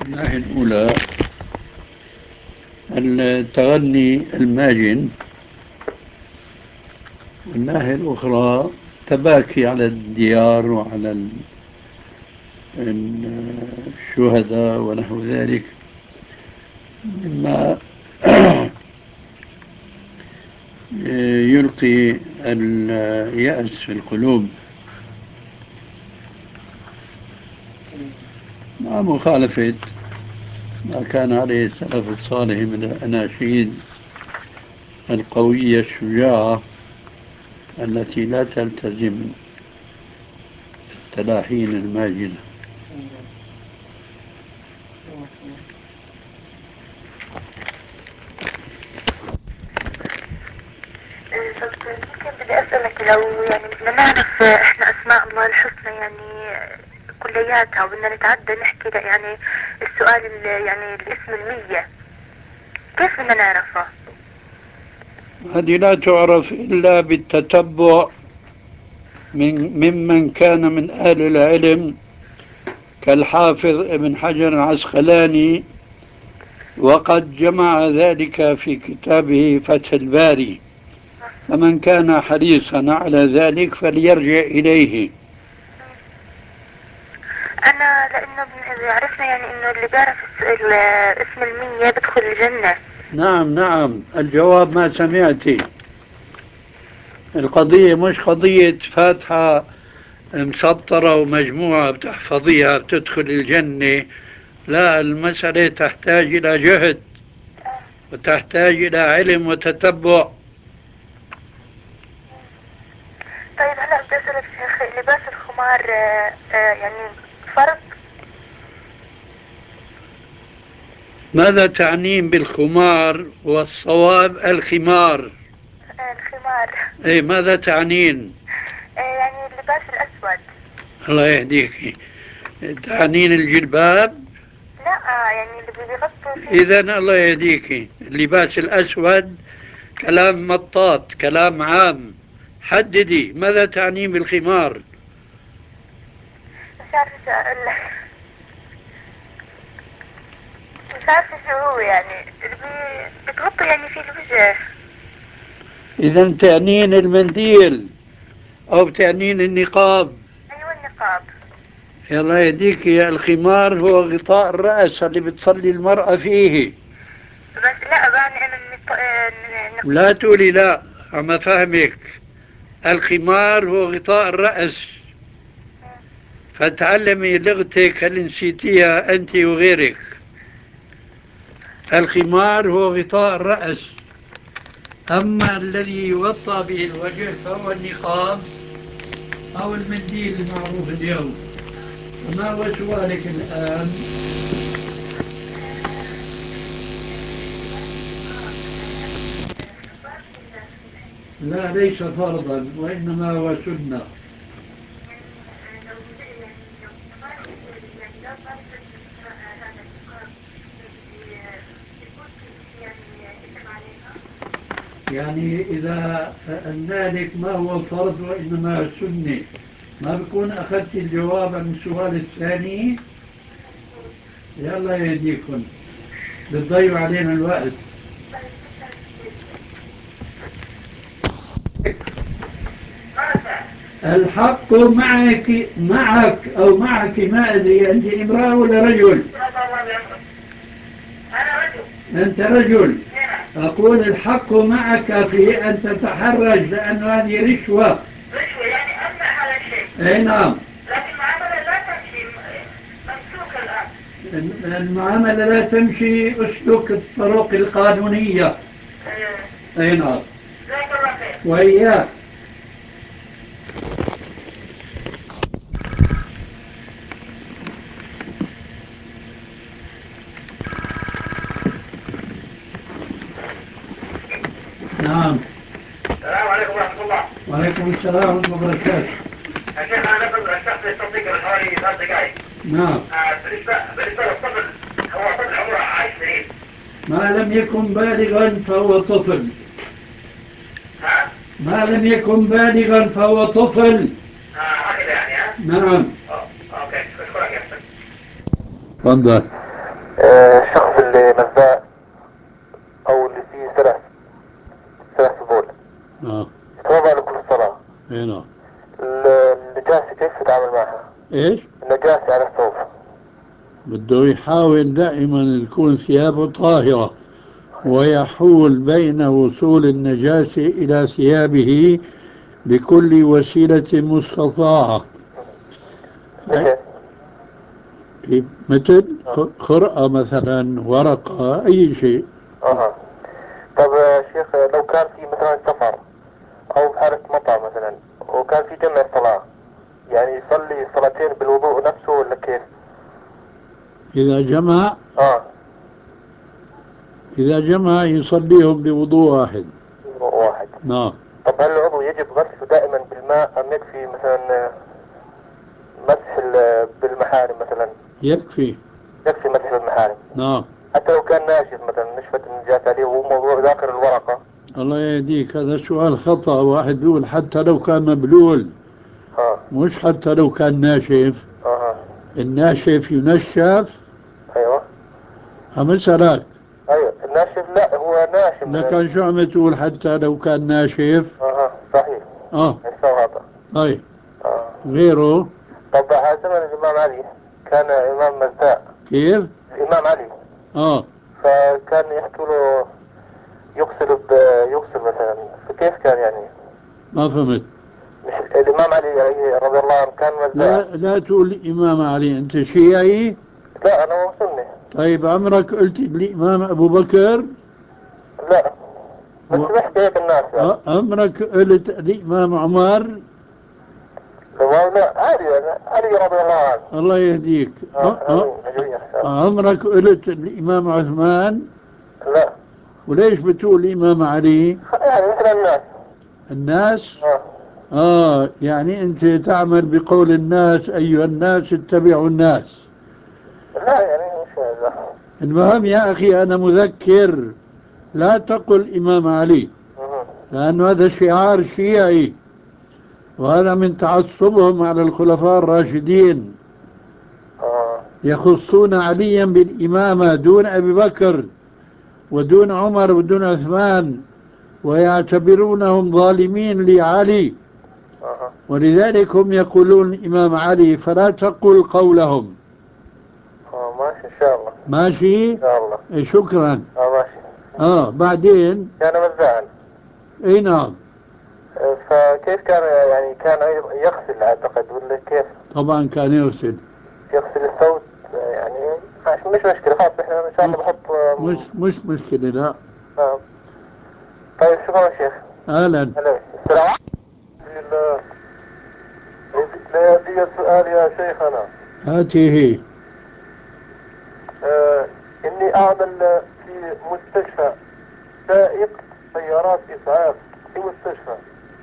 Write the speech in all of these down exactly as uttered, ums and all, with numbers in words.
الناحية الأولى التغني الماجن، والناحية الأخرى تباكي على الديار وعلى الشهداء ونحو ذلك، مما يلقي اليأس في القلوب، مع مخالفة ما كان عليه السلف الصالح من الأناشيد القوية الشجاعة التي لا تلتزم التلاحين الماجنة. طب ممكن بدي أسألك لو يعني بدنا نعرف إحنا أسماء الله الحسنى يعني كلياتها، وبدنا نتعدى نحكي يعني السؤال يعني الاسم المية، كيف بدنا نعرفها؟ هذه لا تعرف إلا بالتتبع من ممن كان من أهل العلم كالحافظ ابن حجر العسقلاني، وقد جمع ذلك في كتابه فتح الباري، فمن كان حريصا على ذلك فليرجع إليه. أنا لأنه عرفنا يعني إنه اللي بيعرف اسم المية بدخل الجنة. نعم نعم، الجواب ما سمعتي. القضية مش قضية فاتحة مسطرة ومجموعة بتحفظيها بتدخل الجنة، لا، المسألة تحتاج إلى جهد وتحتاج إلى علم وتتبع. طيب هلا بدي أسألك شيخ، لباس الخمار آه آه يعني فرض؟ ماذا تعنين بالخمار؟ والصواب الخمار. آه الخمار. اي، ماذا تعنين؟ آه يعني اللباس الأسود. الله يهديك، تعنين الجلباب؟ لا آه يعني اللي بيغطوا فيه. إذا الله يهديك، اللباس الأسود كلام مطاط، كلام عام. حددي ماذا تعنين بالخمار. مش عارفة شو أقول لك، مش عارفة شو هو يعني اللي بي- بتغطي يعني فيه الوجه. إذا تعنين المنديل أو تعنين النقاب. أيوة النقاب. الله يهديك، يا الخمار هو غطاء الرأس اللي بتصلي المرأة فيه. بس لا بعني أنا النق... آه، النق... لا تقولي لا، عم فهمك. الخمار هو غطاء الرأس، فتعلمي لغتك اللي نسيتيها أنت وغيرك. الخمار هو غطاء الرأس، أما الذي يغطى به الوجه فهو النقاب أو المنديل المعروف اليوم. ما هو سؤالك الآن؟ لا، ليس فرضا، وإنما هو سنة. يعني إذا ذلك ما هو فرض وإنما سنة، ما بكون أخذت الجواب عن السؤال الثاني. يلا يهديكم، بتضيعوا علينا الوقت. الحق معك معك أو معك، ما أدري أنت امرأة ولا رجل؟ أنت رجل. أقول الحق معك في أن تتحرج، لأن هذه رشوة. رشوة يعني أمنع هذا الشيء. أي نعم. لكن المعاملة لا تمشي ممسوكة الآن. المعاملة لا تمشي، أسلك الطرق القانونية. أي نعم. جزاك الله خير. وإياك. نعم. السلام عليكم ورحمة الله. وعليكم السلام ورحمة الله وبركاته. يا شيخ أنا نفذ الشخص التصديق من حوالي ثلاث دقائق. نعم. آه بالنسبة بالنسبة للطفل، هو طفل عمره عشر سنين. ما لم يكن بالغا فهو طفل. ها؟ ما لم يكن بالغا فهو طفل. آه هكذا يعني ها؟ نعم. أوه. أوكي، أشكرك يا أحسن. تفضل. آه، الشخص اللي مزاء او اللي فيه سلس سلس بول اه يتوضا لكل الصلاة. اي نعم. النجاسة كيف تتعامل معها؟ ايش؟ النجاسة على الثوب. بده يحاول دائما يكون ثيابه طاهرة، ويحول بين وصول النجاسة إلى ثيابه بكل وسيلة مستطاعة. مثل كيف؟ مثل خرقة مثلا، ورقة، أي شيء. اها. طب يا شيخ، لو كان في مثلا سفر او في حالة مطر مثلا وكان في جمع صلاة، يعني يصلي صلاتين بالوضوء نفسه ولا كيف؟ إذا جمع اه إذا جمع يصليهم بوضوء واحد. وضوء واحد. نعم. طب هل العضو يجب غسله دائما بالماء ام يكفي مثلا مسح ال- بالمحارم مثلا؟ يكفي. يكفي مسح بالمحارم نعم. حتى لو كان ناشف مثلا نشفت النجاسة عليه وهو موضوع ذاكر الورقة؟ الله يهديك، هذا سؤال خطأ. واحد بيقول حتى لو كان مبلول، اه مش حتى لو كان ناشف. اها. الناشف ينشف. ايوه مثلك ايوه الناشف، لا هو ناشف من ال... لكن شو عم تقول حتى لو كان ناشف؟ اها صحيح. اه السوهاطة. طيب. اه. غيره. طب على زمن الامام علي كان امام مزاء. كيف؟ الامام علي اه فكان يحكوا له يغسل ب... يغسل مثلا، فكيف كان يعني؟ ما فهمت. مش الامام علي عليه رضي الله عنه كان لا مزاء؟ لا تقول الإمام علي، أنت شيعي. لا انا مو سني. طيب عمرك قلت الإمام أبو بكر؟ لا بس و... بحكي هيك الناس يعني. آه، عمرك قلت الإمام عمر؟ لا لا عادي يعني علي رضي الله عنه. الله يهديك. اه آه، آه، امين جميع ان شاء الله. عمرك قلت الإمام عثمان؟ لا وليش بتقول الإمام علي؟ يعني مثل الناس. الناس. اه آه يعني أنت تعمل بقول الناس، أيها الناس اتبعوا الناس. لا يعني ان شاء الله. المهم يا أخي، أنا مذكر، لا تقل إمام علي، مهم. لأن هذا شعار شيعي، وهذا من تعصبهم على الخلفاء الراشدين. اه يخصون عليا بالإمامة دون أبي بكر ودون عمر ودون عثمان، ويعتبرونهم ظالمين لعلي، اه ولذلك هم يقولون الإمام علي، فلا تقل قولهم. اه ماشي ان شاء الله. ماشي. ان شاء الله. إيه، شكرا. اه ماشي. آه بعدين. كان مزاعا. اي نعم. آه، فكيف كان يعني كان أيضا يغسل اعتقد ولا كيف؟ طبعا كان يغسل. يغسل الثوب آه، يعني مش مش مشكلة، خلاص احنا ان شاء مش الله بحط مش آم، مش مشكلة، لا. آه. طيب شكرا يا شيخ. أهلا. هلا السلام عليكم. لا يدي السؤال يا شيخنا. هاته هي. آه إني أعمل في مستشفى سائق سيارات إسعاف في مستشفى،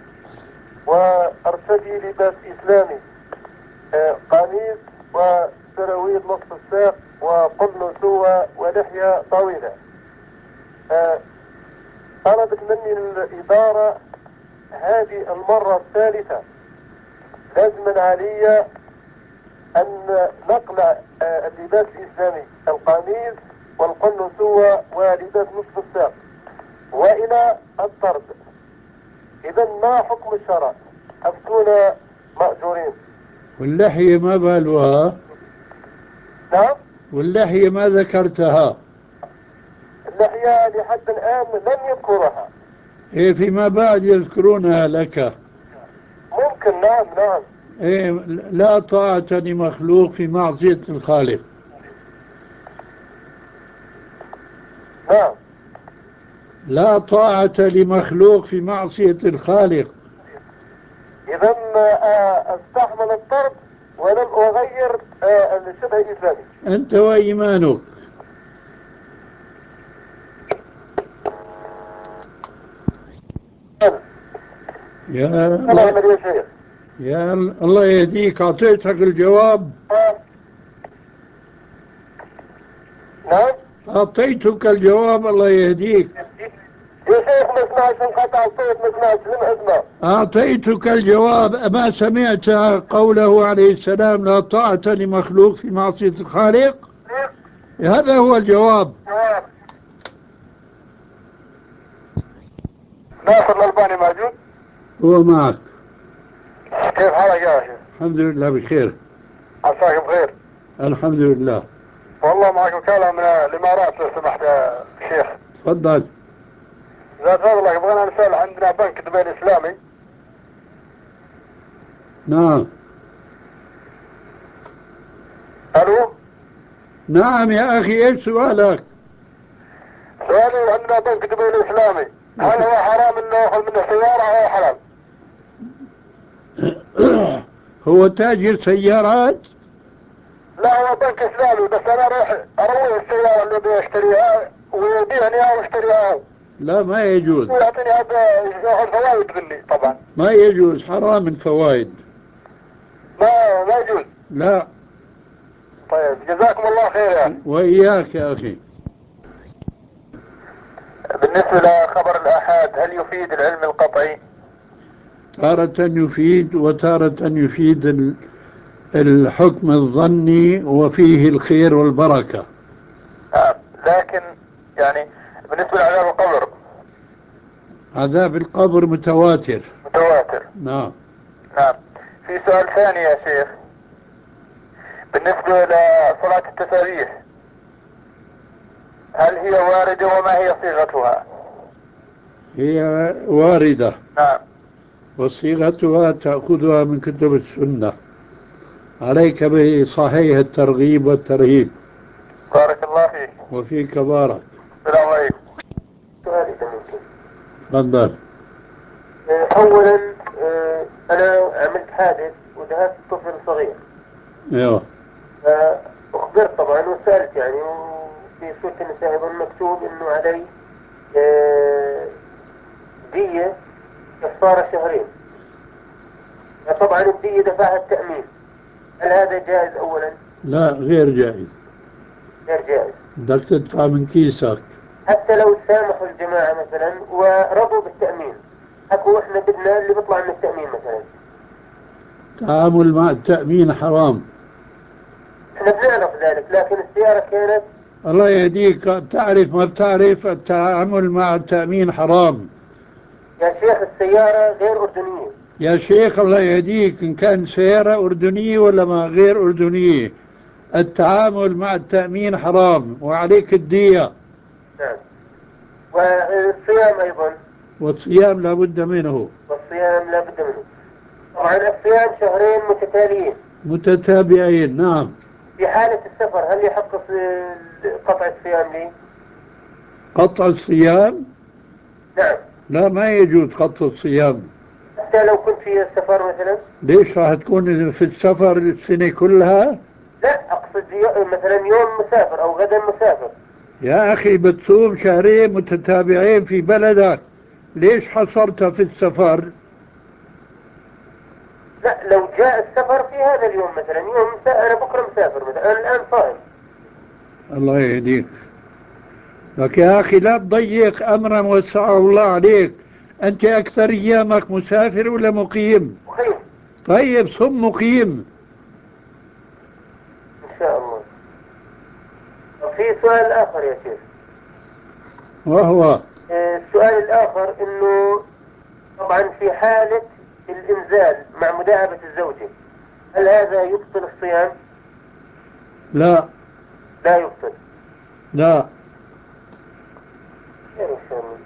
وأرتدي لباس إسلامي، آه قميص وسراويل نصف الساق وقمص ولحية طويلة. آه طلبت مني الإدارة هذه المرة الثالثة لازما علي أن نقلع آه اللباس الإسلامي، القميص والقمص ولباس نصف الساق، وإلى الطرد. إذا ما حكم الشرع؟ أفتون مأجورين. واللحية ما بالها؟ نعم. واللحية ما ذكرتها؟ اللحية لحد الآن لم يذكرها. إيه فيما بعد يذكرونها لك. ممكن. نعم نعم. إيه، لا طاعة لمخلوق في معصية الخالق. نعم. لا طاعة لمخلوق في معصية الخالق. إذا آه، استحمل الطرد ولم أغير آه، الشبه الإسلامي. أنت وإيمانك. يا الله. أنا يا شيخ. يا الله يهديك، أعطيتك الجواب. آه. نعم. أعطيتك الجواب، الله يهديك. يا شيخ ما اسمعش، انقطع الصوت ما اسمعش. لم أسمع. أعطيتك الجواب. أما سمعت قوله عليه السلام لا طاعة لمخلوق في معصية الخالق؟ هذا هو الجواب. جواب. ناصر الألباني موجود؟ هو معك. كيف حالك يا شيخ؟ الحمد لله بخير. عساك بخير. الحمد لله. والله معك وكالة من الإمارات لو سمحت يا شيخ. تفضل. زاد فضلك بغينا نسأل، عندنا بنك دبي الإسلامي. نعم. ألو. نعم يا أخي، إيش سؤالك؟ سؤالي عندنا بنك دبي الإسلامي، هل هو حرام إنه يأخذ منه سيارة أو حلال؟ هو تاجر سيارات؟ لا هو بنك إسلامي، بس أنا رايح أروي السيارة اللي أبي أشتريها ويبيعني إياها واشتريها. لا ما يجوز. ويعطيني هذا ياخذ فوائد مني طبعا. ما يجوز، حرام الفوائد. ما ما يجوز. لا. طيب جزاكم الله خير يا أخي. وإياك يا أخي. بالنسبة لخبر الآحاد هل يفيد العلم القطعي؟ تارة يفيد وتارة يفيد ال- الحكم الظني وفيه الخير والبركة. نعم، لكن يعني بالنسبة لعذاب القبر. عذاب القبر متواتر. متواتر. نعم. نعم. في سؤال ثاني يا شيخ، بالنسبة لصلاة التسابيح هل هي واردة وما هي صيغتها؟ هي واردة. نعم. وصيغتها تأخذها من كتب السنة. عليك بصحيح الترغيب والترهيب. بارك الله فيك. وفيك بارك. السلام عليكم. سؤالي ممكن. تفضل. أولا أنا عملت حادث ودهست طفل صغير. ايوه. فأخبرت طبعا وسألت يعني، وفي سورة النساء أيضا مكتوب إنه علي دية كفارة شهرين. فطبعا الدية دفعها التأمين، هل هذا جائز أولا؟ لا غير جائز. غير جائز. بدك تدفع من كيسك. حتى لو سامحوا الجماعة مثلا ورضوا بالتأمين، حكوا احنا بدنا اللي بيطلع من التأمين مثلا. تعامل مع التأمين حرام. احنا بنعرف ذلك، لكن السيارة كانت. الله يهديك، تعرف ما بتعرف، التعامل مع التأمين حرام. يا شيخ السيارة غير أردنية. يا شيخ الله يهديك، إن كان سيارة أردنية ولا ما غير أردنية، التعامل مع التأمين حرام وعليك الدية. نعم. والصيام أيضا. والصيام لا بد منه. والصيام لا بد منه. طبعا الصيام شهرين متتاليين متتابعين. نعم. في حالة السفر هل يحق قطع الصيام لي؟ قطع الصيام؟ نعم. لا ما يجوز قطع الصيام. حتى لو كنت في السفر مثلا؟ ليش راح تكون في السفر السنة كلها؟ لا أقصد مثلا يوم مسافر أو غدا مسافر. يا أخي بتصوم شهرين متتابعين في بلدك، ليش حصرتها في السفر؟ لا لو جاء السفر في هذا اليوم مثلا، يوم أنا بكرة مسافر مثلا، أنا الآن صائم. الله يهديك. لك يا أخي لا تضيق أمرا وسعه الله عليك. أنت أكثر أيامك مسافر ولا مقيم؟ مقيم. طيب صم مقيم إن شاء الله. في سؤال آخر يا شيخ. وهو السؤال الآخر إنه طبعا في حالة الإنزال مع مداعبة الزوجة هل هذا يبطل الصيام؟ لا. لا يبطل. لا. خير إن شاء الله.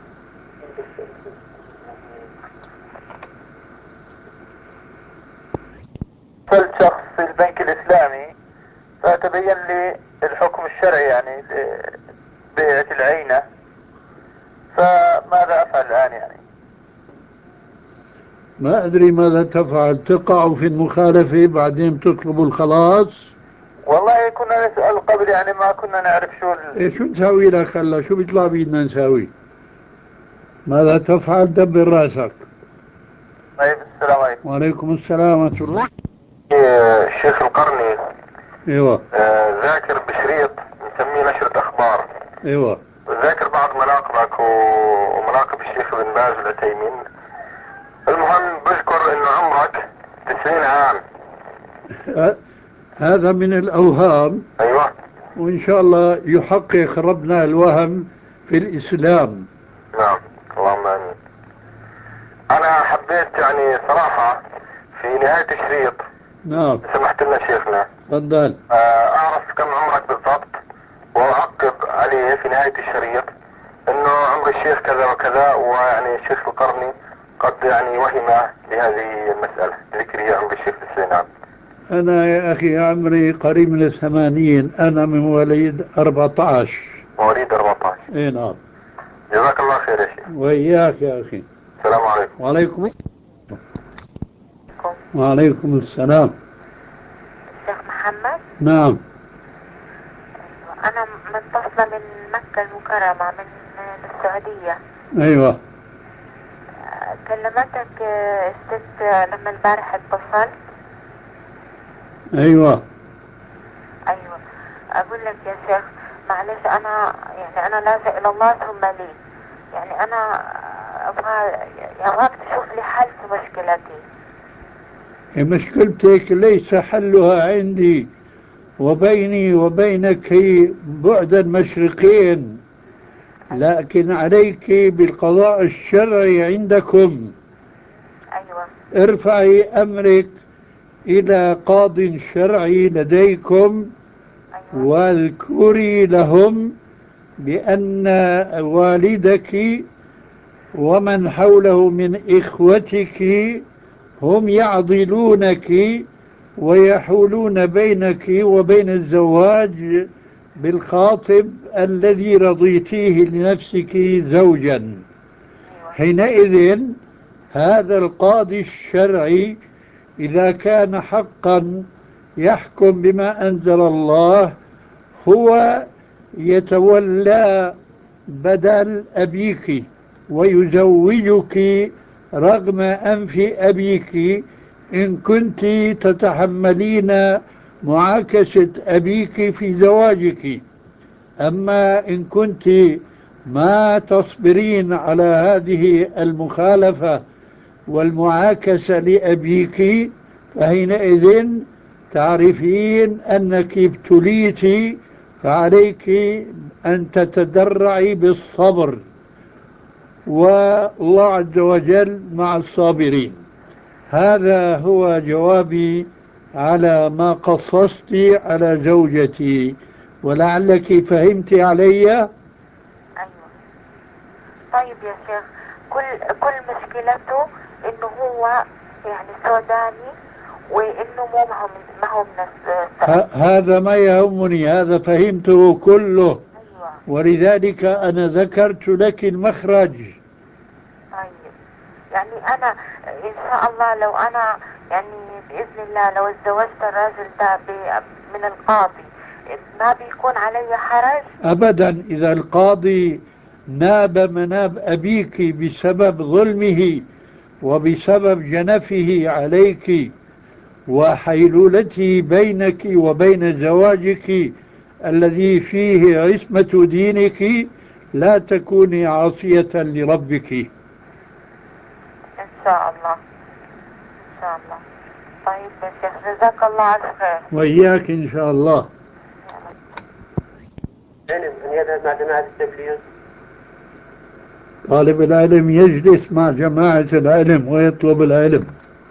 قلت شخص في البنك الإسلامي فتبين لي الحكم الشرعي يعني لبيعة العينة، فماذا أفعل الآن يعني؟ ما أدري ماذا تفعل، تقع في المخالفة بعدين تطلب الخلاص. والله كنا نسأل قبل يعني ما كنا نعرف شو ال... إيه شو نسوي لك هلا؟ شو بيطلع بيدنا نسوي؟ ماذا تفعل؟ دبر راسك. طيب السلام عليكم. وعليكم السلام ورحمة الله. الشيخ القرني ايوه. آه ذاكر بشريط نسميه نشرة أخبار. ايوه. ذاكر بعض مناقبك ومناقب الشيخ ابن باز والعثيمين. المهم بذكر انه عمرك تسعين عام. هذا من الأوهام. ايوه. وإن شاء الله يحقق ربنا الوهم في الإسلام. نعم اللهم آمين. أنا حبيت يعني صراحة في نهاية الشريط، نعم سمحت لنا شيخنا، تفضل. آه، أعرف كم عمرك بالضبط، وأعقب عليه في نهاية الشريط إنه عمر الشيخ كذا وكذا، ويعني الشيخ القرني قد يعني وهم بهذه المسألة ذكري عمر الشيخ السينان. أنا يا أخي عمري قريب من الثمانين، أنا من مواليد أربعة عشر. مواليد أربعة عشر. إيه نعم. جزاك الله خير يا شيخ. وإياك يا أخي. السلام عليكم. وعليكم وعليكم السلام. الشيخ محمد. نعم. أنا متصلة من مكة المكرمة من السعودية. أيوة. كلمتك الست لما البارح اتصلت. أيوة. أيوة. أقول لك يا شيخ معلش، أنا يعني أنا لاجئ إلى الله ثم لي، يعني أنا أبغى أبغاك تشوف لي حل في مشكلتي. مشكلتك ليس حلها عندي، وبيني وبينك بعدا مشرقين، لكن عليك بالقضاء الشرعي عندكم. أيوة. ارفعي أمرك إلى قاض شرعي لديكم. أيوة. واذكري لهم بأن والدك ومن حوله من إخوتك هم يعضلونك ويحولون بينك وبين الزواج بالخاطب الذي رضيتيه لنفسك زوجا. أيوة. حينئذ هذا القاضي الشرعي إذا كان حقا يحكم بما أنزل الله، هو يتولى بدل أبيك ويزوجك رغم أنف أبيك إن كنت تتحملين معاكسة أبيك في زواجك. أما إن كنت ما تصبرين على هذه المخالفة والمعاكسة لأبيك، فحينئذ تعرفين أنك ابتليت، فعليك أن تتدرعي بالصبر، والله عز وجل مع الصابرين. هذا هو جوابي على ما قصصت على زوجتي، ولعلك فهمت علي. أيوة. طيب يا شيخ، كل كل مشكلته إنه هو يعني سوداني، وإنه مو ما هو من ما هو من السعودية. هذا ما يهمني، هذا فهمته كله. أيوة. ولذلك أنا ذكرت لك المخرج. طيب يعني أنا إن شاء الله لو أنا يعني بإذن الله لو اتزوجت الراجل ده من القاضي ما بيكون علي حرج أبدا. إذا القاضي ناب مناب أبيك بسبب ظلمه وبسبب جنفه عليك وحيلولته بينك وبين زواجك الذي فيه عصمة دينك، لا تكوني عاصية لربك. إن شاء الله. إن شاء الله. طيب يا شيخ جزاك الله على خير. وإياك إن شاء الله. علم أن يذهب مع جماعة التبليغ. طالب العلم يجلس مع جماعة العلم ويطلب العلم.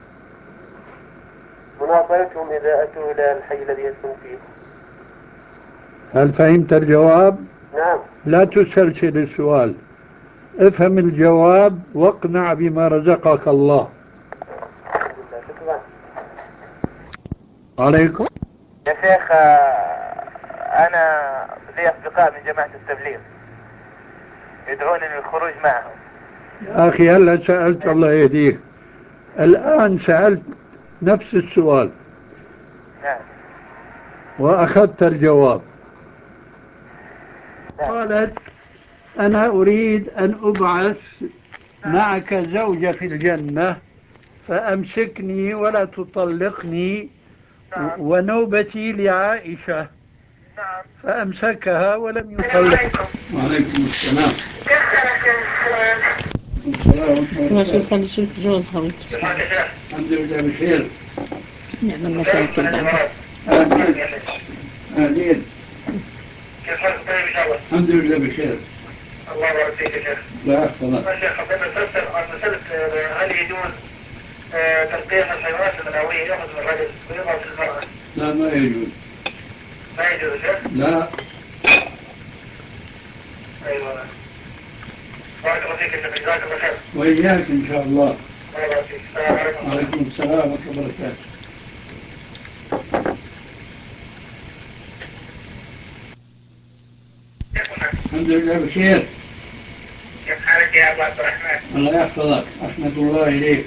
مناظرتهم إذا أتوا إلى الحي الذي يسكن فيه. هل فهمت الجواب؟ نعم. لا تسلسل السؤال، افهم الجواب واقنع بما رزقك الله. شكرا. عليكم. يا شيخ أنا لي أصدقاء من جماعة التبليغ يدعونني للخروج معهم. يا أخي هلا سألت، الله يهديك، الآن سألت نفس السؤال. نعم. وأخذت الجواب. نعم. قالت أنا أريد أن أبعث معك زوجة في الجنة، فأمسكني ولا تطلقني. نعم. ونوبتي لعائشة. نعم. فأمسكها ولم يطلق. وعليكم السلام. ما شو صار شوف جوزها الحمد لله بخير. نعمل مشاكل بعدها. أهلين. أهلين. الحمد لله بخير. الله يبارك فيك يا شيخ. لا خلاص. يا شيخ حبينا نسأل عن مسألة هل يجوز آه، تلقيح الحيوانات المنوية يأخذ من الرجل ويضع في المرأة؟ لا ما يجوز. ما يجوز يا شيخ؟ لا. أيوه. بارك الله فيك يا شيخ، جزاك الله خير. وإياك إن شاء الله. الله يبارك فيك. السلام عليكم. وعليكم السلام ورحمة الله وبركاته. الحمد لله بخير. كيف حالك يا أبو عبد الرحمن؟ الله يحفظك. أحمد الله إليك.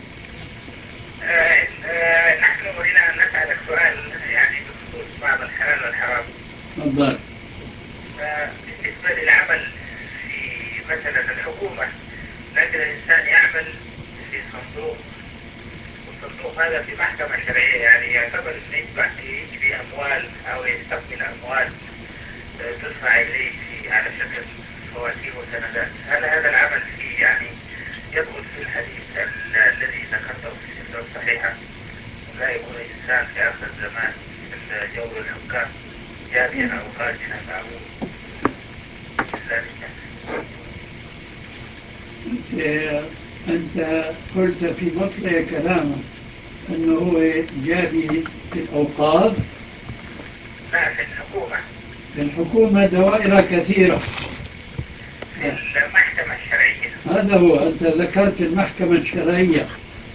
آه، آه، نحن أرينا أن نسألك سؤال يعني بخصوص بعض الحلال والحرام. تفضل. آه، بالنسبة للعمل في مثلا الحكومة، لكن الإنسان يعمل في صندوق، والصندوق هذا في محكمة شرعية، يعني يعتبر أنه يجمع يجري أموال أو يستقبل أموال آه، تدفع إليه في على شكل فواتير وسندات. هل هذا العمل فيه يعني يدخل في الحديث ال- الذي ذكرته في السلسلة الصحيحة، لا يكون الإنسان في آخر الزمان مثل جور الحكام جابيا أو خارجنا معه ذلك؟ أنت أنت قلت في مطلع كلامك أنه هو جابي في الأوقاف. لا، في الحكومة. في الحكومة دوائر كثيرة. في المحكمة الشرعية. هذا هو. أنت ذكرت المحكمة الشرعية.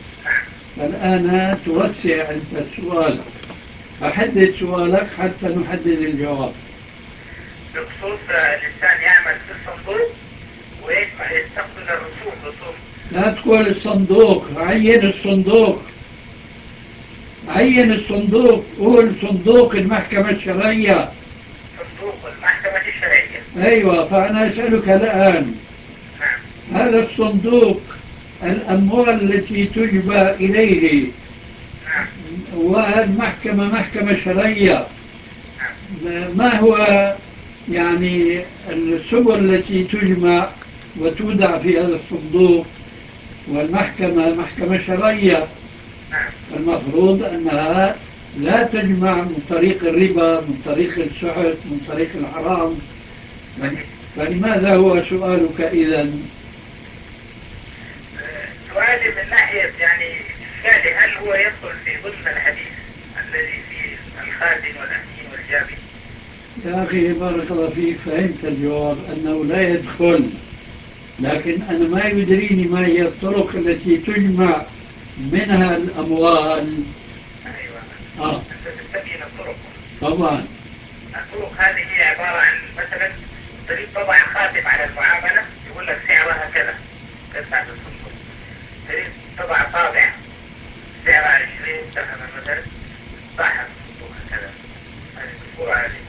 الآن توسع أنت السؤال. أحدد سؤالك حتى نحدد الجواب. بخصوص الإنسان يعمل في الصندوق ويجمع يستقبل الرسوم رسوم. لا تقول الصندوق، عين الصندوق. عين الصندوق. قول صندوق المحكمة الشرعية. صندوق المحكمة الشرعية. أيوة. فأنا أسألك الآن، نعم. هذا الصندوق الأموال التي تجبى إليه نعم. والمحكمة محكمة شرعية، نعم. ما هو يعني السبل التي تجمع وتودع في هذا الصندوق؟ والمحكمة محكمة شرعية، نعم. المفروض أنها لا تجمع من طريق الربا، من طريق السحت، من طريق الحرام. فلماذا هو سؤالك إذن؟ سؤالي من ناحية يعني إشكالي، هل هو يدخل في ضمن الحديث الذي فيه الخازن والأمين والجابي؟ يا أخي بارك الله فيك، فهمت الجواب أنه لا يدخل، لكن أنا ما يدريني ما هي الطرق التي تجمع منها الأموال. أيوة. آه. أنت تستبين الطرق. طبعا. الطرق هذه هي عبارة عن مثلا تريد طبعا خاتم على المعاملة يقول لك سعرها كذا تدفع في الصندوق. تريد طبع طابع سعرها عشرين درهم مثلا تدفعها في الصندوق هكذا. هذه مشهورة هذه.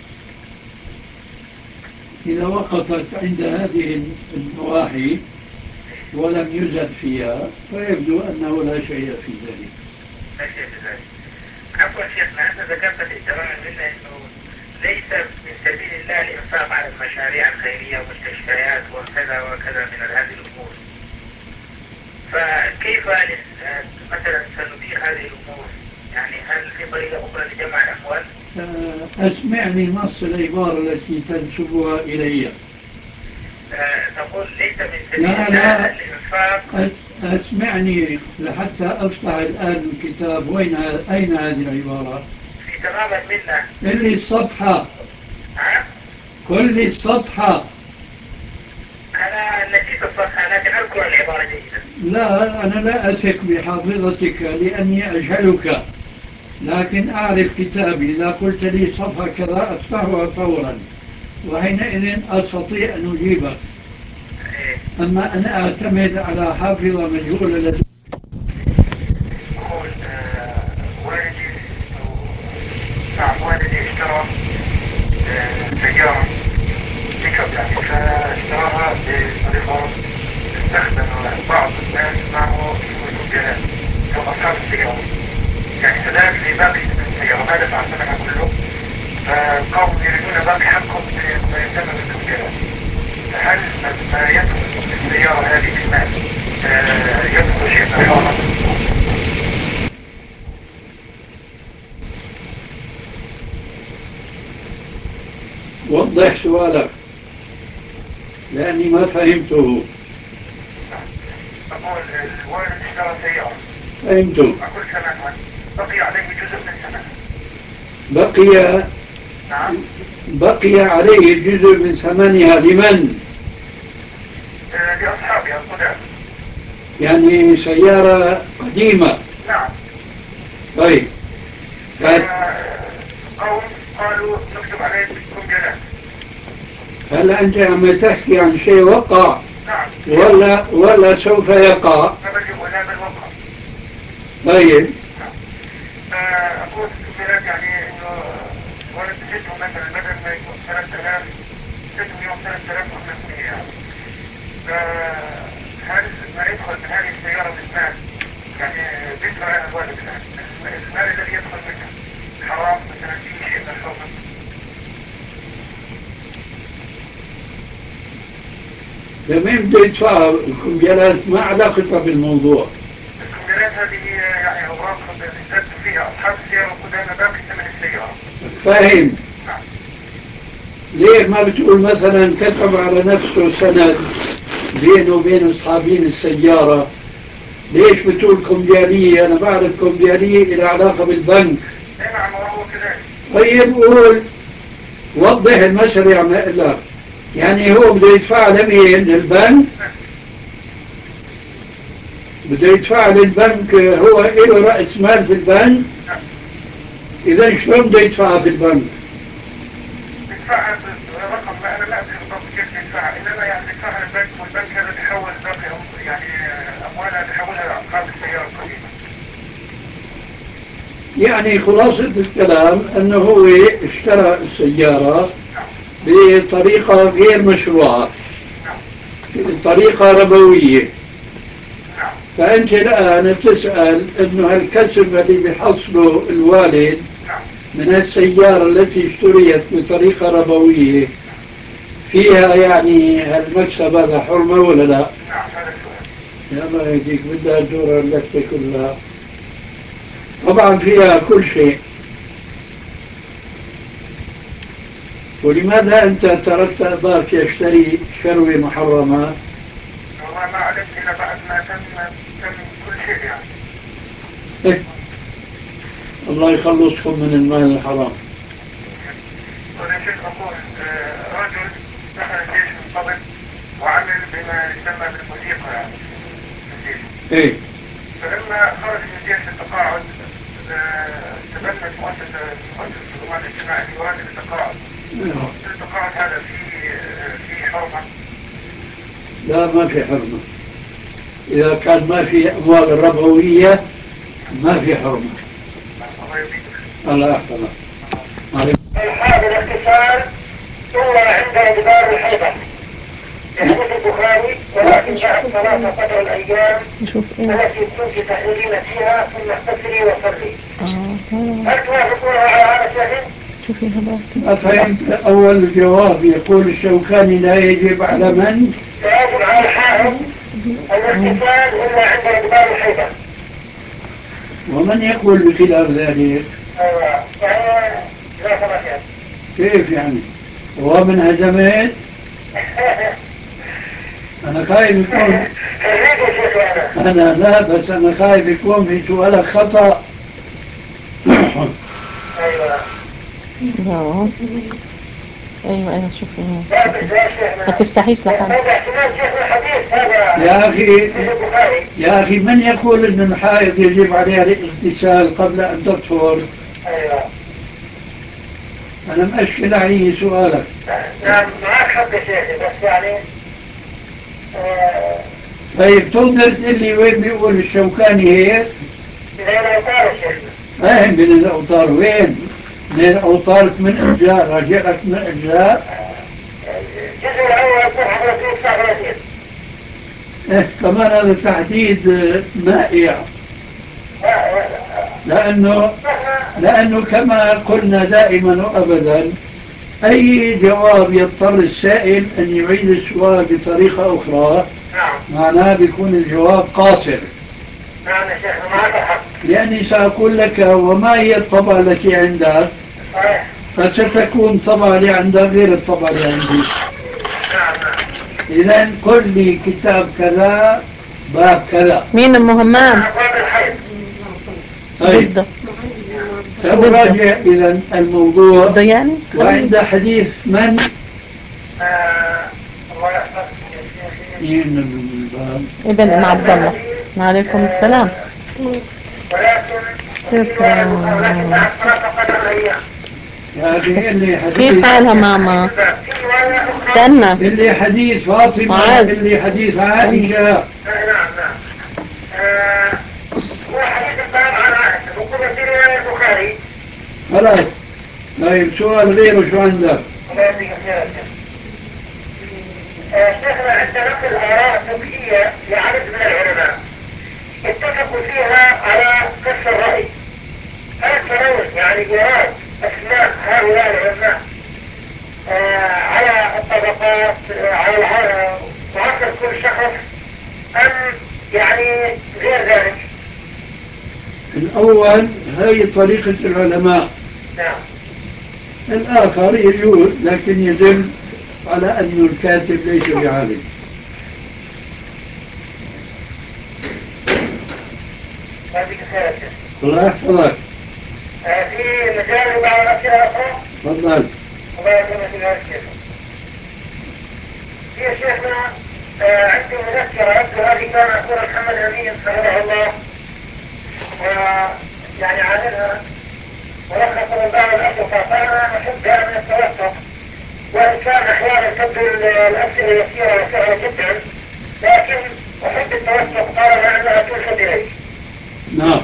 إذا وقفت عند هذه النواحي ولم يزد فيها فيبدو أنه لا شيء في ذلك. لا شيء في ذلك. عفوا شيخنا، أنت ذكرت في الجواب منا أنه ليس من سبيل الله الإنفاق على المشاريع الخيرية والمستشفيات وكذا وكذا من هذه الأمور، فكيف مثلا سندير هذه الأمور؟ يعني هل في طريقة أخرى لجمع الأموال؟ أسمعني نص العبارة التي تنسبها إلي. تقول ليس من سبيل لا الله لا الإنفاق. أسمعني لحتى أفتح الآن الكتاب. وين أين هذه العبارة؟ في تماما منا. كل الصفحة. ها؟ كل الصفحة. أنا نسيت الصفحة لكن أذكر العبارة جيدا. لا أنا لا أثق بحافظتك لأني أجهلك، لكن أعرف كتابي. إذا قلت لي صفحة كذا أفتحها فورا وحينئذ أستطيع أن أجيبك. أما أنا أعتمد على حافظة مجهولة التي يقول والدي نعم والدي اشترى سيارة بيك اب يعني، فاشتراها بطريقة استخدم بعض الناس معه وكلاء هم أصحاب السيارة، يعني سداد لباقي السيارة بعد دفع ثمنها كله، فالقوم يريدون باقي حقهم ثمن الوكلاء. فهل ما يدخل في السيارة هذه المال يدخل شيء حرام؟ وضح سؤالك لأني ما فهمته. أقول الوالد اشترى سيارة. فهمته. أقول ثمنها بقي عليه جزء من ثمنها. بقي. نعم. بقي عليه جزء من ثمنها لمن؟ آه لأصحابها القدام. يعني سيارة قديمة. نعم. طيب. قوم قالوا نكتب عليك كمبيالات. هل أنت عم تحكي عن شيء وقع؟ نعم. ولا ولا سوف يقع؟ أبدا ولا بل وقع. طيب. نعم. أقول كمبيالات يعني إنه ولد ستهم مثلا بدل ما يكون ثلاثة آلاف ستهم يوم ثلاثة آلاف وخمسمية يعني. هل ما يدخل من هذه السيارة من مال يعني بيدفع على الوالد الآن المال الذي يدخل منها حرام مثلا فيه شيء من الحرمة؟ لمين بده يدفع الكمبيالات؟ ما علاقتها بالموضوع. الكمبيالات هذه يعني أوراق بيثبت فيها أصحاب السيارة وقدامنا باقي ثمن السيارة. فاهم. نعم. ليه ما بتقول مثلا كتب على نفسه سند بينه وبين أصحابين السيارة؟ ليش بتقول كمبيالية؟ أنا بعرف كمبيالية إلى علاقة بالبنك. نعم وهو كذلك. طيب قول، وضح المسألة يا مقلق. يعني هو بده يدفع لمين؟ للبنك؟ بده يدفع للبنك، هو له رأس مال في البنك؟ إذا شلون بده يدفعها في البنك؟ يدفعها برقم ما أنا ما أدري بالضبط كيف يدفعها، إنما يعني يدفعها للبنك والبنك هذا بيحول باقي يعني أموالها بيحولها لأصحاب السيارة القديمة. يعني خلاصة الكلام أنه هو اشترى السيارة بطريقة غير مشروعة، بطريقة ربوية. فأنت الآن تسأل أنه الكسب الذي بيحصله الوالد من السيارة التي اشتريت بطريقة ربوية فيها يعني المكسب هذا حرمة ولا لا؟ يا الله يهديك، بدها الدورة اللفة كلها. طبعا فيها كل شيء. ولماذا أنت تركت أباك يشتري شروة محرمة؟ والله ما علمت إلا بعد ما تم تم كل شيء يعني. إيه؟ الله يخلصكم من المال الحرام. ولكن أقول رجل دخل الجيش من قبل وعمل بما يسمى بالموسيقى يعني في الجيش. إيه؟ فلما خرج من الجيش التقاعد تبنت مؤسسة مؤسسة الضمان الاجتماعي في رواتب التقاعد. التقاعد هذا في في حرمة؟ لا ما في حرمة. إذا كان ما في أموال ربوية ما في حرمة. الله يبيدك. الله يحفظك. هذا الاغتسال ثم عند جدار الحيضة في حديث البخاري، ولكن بعد ثلاثة قدر الأيام التي كنت تحيضين فيها ثم اغتسلي وصلي. هل توافقون على هذا الشيء؟ شوفي هذا ما فهمت أول جواب. يقول الشوكاني لا يجب على من؟ لا يجب على الحائض الاغتسال إلا عند جدار الحيضة. ومن يقول بخلاف ذلك؟ أيوة يعني لا خلاص. كيف يعني؟ هو من هزمت؟ أنا خايف يكون أنا لا بس أنا خايف يكون في سؤالك خطأ. أيوة لا ايوه ايوه شوفي ما تفتحيش لحد. يا أخي يا أخي من يقول أن الحائض يجب عليها الاغتسال قبل أن تطهر؟ أيوة أنا مأشكل عليه سؤالك. نعم معك حق شيخي بس يعني طيب تقدر تقول لي وين بيقول الشوكاني هيك؟ من الأوتار شيخنا. فاهم من الأوتار وين؟ من الأوتار من أجزاء، راجعك من أجزاء؟ الجزء الأول صفحة ثلاثين تسعة وثلاثين. إيه كمان هذا تحديد مائع. لأنه لأنه كما قلنا دائما وأبدا أي جواب يضطر السائل أن يعيد السؤال بطريقة أخرى معناه بيكون الجواب قاصر. نعم يا شيخ معك الحق. لأني سأقول لك وما هي الطبعة التي عندك؟ فستكون طبعا عندها غير الطبعة اللي عندي. إذا قل لي كتاب كذا باب كذا. مين أم همام؟ طيب جدة. سأراجع إذا الموضوع جدة يعني؟ وعند حديث من؟ مين الباب؟ ابن أم عبد الله. وعليكم السلام. شكرا. هذه اللي حديث كيف حالها ماما؟ استنى. اللي حديث فاطمة معاذ. اللي حديث عائشة. نعم نعم. هو حديث الباب عن عائشة وكل في رواية البخاري. خلاص. طيب سؤال غيره شو عندك؟ الله يعطيك الخير. شيخنا عند نقل الآراء الفقهية لعدد من العلماء اتفقوا فيها على نفس الرأي. هل ترون يعني جواز أسماء هؤلاء العلماء آه على الطبقات آه على العالم وعصر كل شخص أم يعني غير ذلك؟ الأول هي طريقة العلماء. نعم. الآخر يجوز لكن يدل على أن الكاتب ليس بعالم. هذه كثيرة. الله يحفظك. في مجال بعض الأسئلة الأخرى؟ تفضل. الله يكرمك الله يكرمك. في شيخنا آه عندي مذكرة أبدو هذه كان أخونا محمد أمين حفظه الله ويعني عاملها ملخص من بعض الأسئلة فأنا أحبها من التوسط وإن كان أحيانا تبدو الأسئلة يسيرة وسهلة جدا لكن أحب التوسط طالما أنها ترشد إليك. نعم.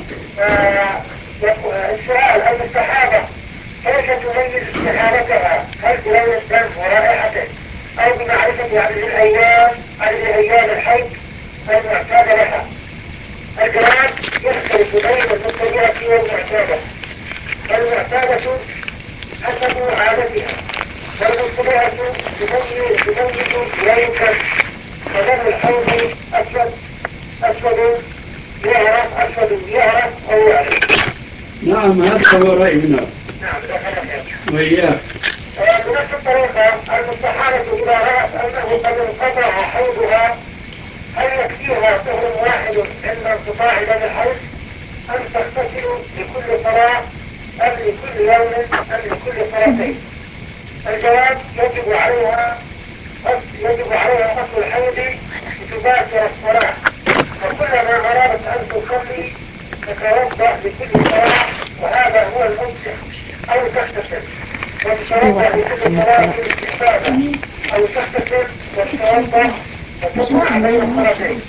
السؤال هل الصحابة كيف تميز استحالتها؟ هل بلون الدم ورائحته أو بمعرفة عدد الأيام عدد أيام الحج المعتادة لها؟ الجواب يختلف بين المبتدئة والمعتادة. المعتادة حسب عادتها والمبتدئة تميز تميز لا يمكن فدم الحوض أسود أسود يعرف أسود يعرف أو يعرف. نعم هذا هو رأينا. نعم ذكرنا وإياك. بنفس الطريقة المستحالة إذا رأت أنه قد انقطع حوضها هل يكفيها طهر واحد عند انقطاع دم الحيض أم تغتسل لكل صلاة أم لكل يوم أم لكل صلاتين؟ الجواب يجب عليها يجب عليها غسل الحيض لتباشر الصلاة وكلما أرادت أن تصلي تتوضأ لكل صلاة وهذا هو الممسح أو تغتسل وتتوضأ لكل صلاة استحبابا أو تغتسل وتتوضأ وتجمع بين الصلاتين.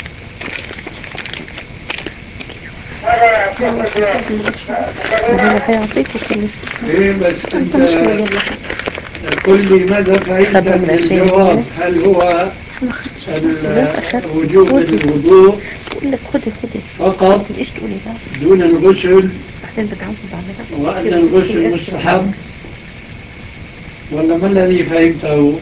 هذا هو هيعطيك كل شيء. إيه بس انت أنت مش موجود لك. قل لي ماذا فهمت من الجواب؟ هل هو وجوب الوضوء بقول لك خدي خدي فقط ايش تقولي بقى دون الغسل بعدين بتعود على وأن الغسل مستحب ولا ما الذي فهمته؟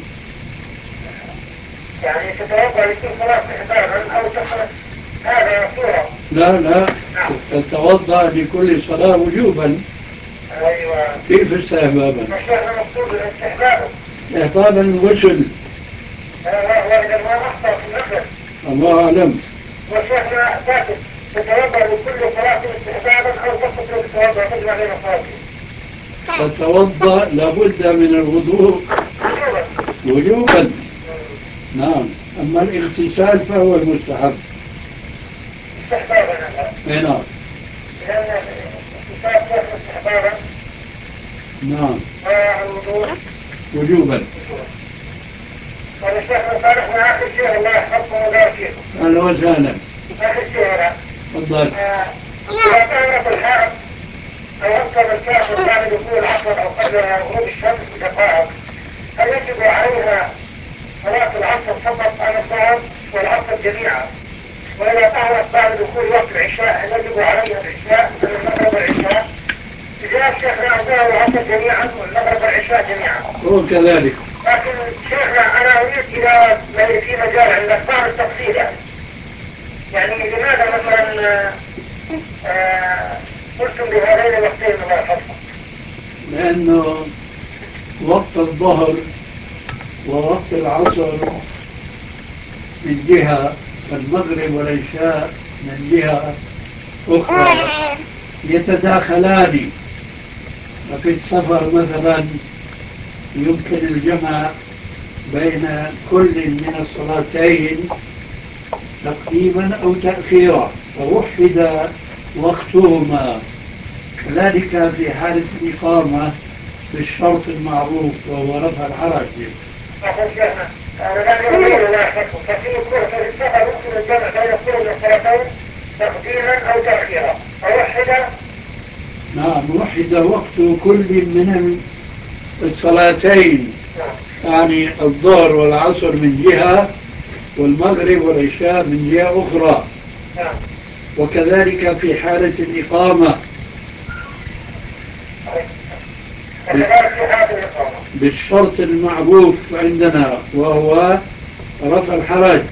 يعني تتوضأ لكل صلاة استحبابا أو تخرج هذا صورة. لا لا تتوضأ لكل صلاة وجوبا. أيوة. كيف استحبابا؟ الشيخ المقصود الاستحباب. استحبابا الغسل. وإذا ما أخطأ في النفس. الله أعلم. وشيخنا ذاته تتوضأ لكل صلاة استحبابا أو تقصد تتوضأ تجمع بين الصلاتين. تتوضأ لابد من الوضوء وجوبا. نعم أما الاغتسال فهو المستحب. استحبابا. نعم. لأن الاغتسال فيه استحبابا. نعم. والوضوء وجوبا. والشيخ صالحنا آخر شيء الله يحفظكم ويبارك فيكم. أهلا وسهلا. آخر شيء هنا. تفضل. إذا كانت الحائض أو أكثر الكافر بعد دخول العصر أو قبل غروب الشمس بدقائق هل يجب عليها صلاة العصر فقط على الظهر والعصر جميعا؟ وإذا طهرت بعد دخول وقت العشاء هل يجب عليها العشاء من المغرب والعشاء؟ إذا شيخنا الظهر والعصر جميعا والمغرب والعشاء جميعا. هو كذلك. لكن شيخنا أنا أريد إلى في مجال عند بعض التفصيل يعني. يعني لماذا مثلا آه قلتم بهذين الوقتين الله يحفظكم؟ لأنه وقت الظهر ووقت العصر من جهة والمغرب والعشاء من جهة أخرى يتداخلان. وفي السفر مثلا يمكن الجمع بين كل من الصلاتين تقديما أو تأخيرا فوحد وقتهما. كذلك في حالة الإقامة بالشرط المعروف وهو رفع الحرج. تقديما أو تأخيرا فوحد. نعم وحد وقت كل من الصلاتين يعني الظهر والعصر من جهة والمغرب والعشاء من جهة أخرى. وكذلك في حالة الإقامة بالشرط المعروف عندنا وهو رفع الحرج.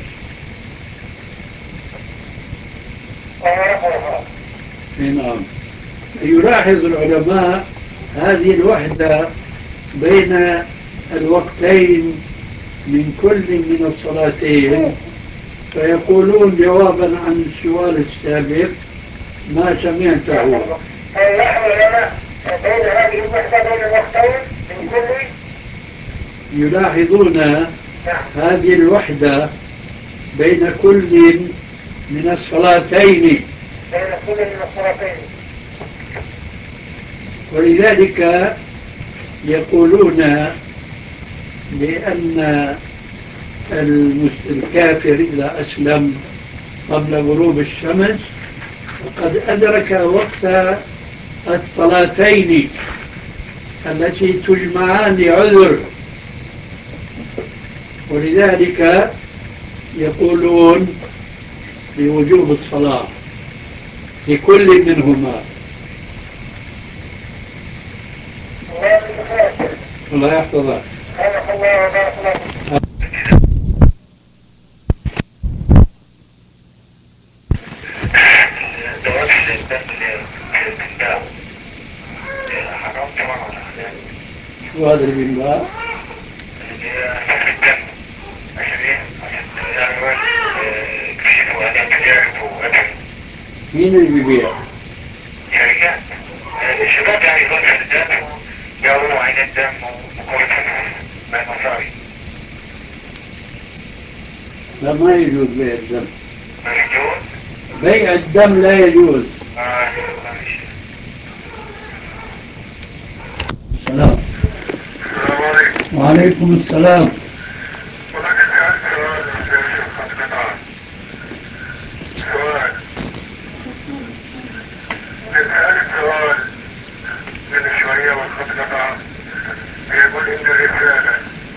نعم. يلاحظ العلماء هذه الوحدة بين الوقتين من كل من الصلاتين فيقولون جوابا عن السؤال السابق ما سمعته. بين هذه الوحدة بين الوقتين من كل يلاحظون هذه الوحدة بين كل من الصلاتين بين كل من الصلاتين. ولذلك يقولون بأن الكافر إذا أسلم قبل غروب الشمس قد أدرك وقت الصلاتين التي تجمعان لعذر. ولذلك يقولون بوجوب الصلاة في كل منهما. الله يحفظك. وهذا اللي بينباع مين اللي بيبيع؟ شركات الشباب يعني يروح شركات ويعملوا عينات دم ومقارنة بالمصاري. لا ما يجوز بيع الدم. ما يجوز؟ بيع الدم لا يجوز. آه ماشي. السلام. السلام عليكم. وعليكم السلام. ولكن سألت سؤال يا شيخ قطعان. سؤال. سألت سؤال من شوية والخط قطع. يقول إن الرسالة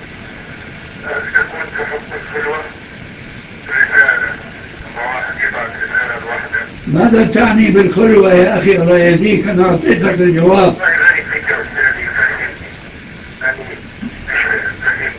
تكون في حكم الخلوة رسالة. واحد يبعث رسالة الواحدة. ماذا تعني بالخلوة يا أخي؟ الله يهديك أنا أعطيتك الجواب. ذلك فيك أستاذي فهمني. يعني فهمني.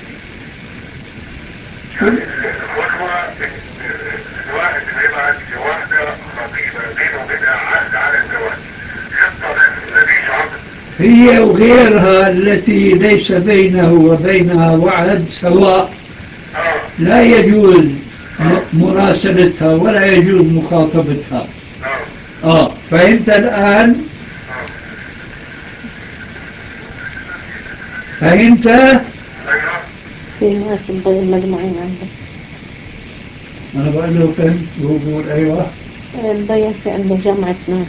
يعني الخلوة الواحد يبعث لواحدة خطيبة بينه وبينها عهد على الزواج. خطة مفيش عقد. هي وغيرها التي ليس بينه وبينها وعد سواء لا يجوز مراسلتها ولا يجوز مخاطبتها. آه فهمت الآن؟ فهمت؟ في ناس بين المجموعين عنده. أنا بقول له فهمت وهو بيقول أيوة. مبين في عنده جامعة ناس.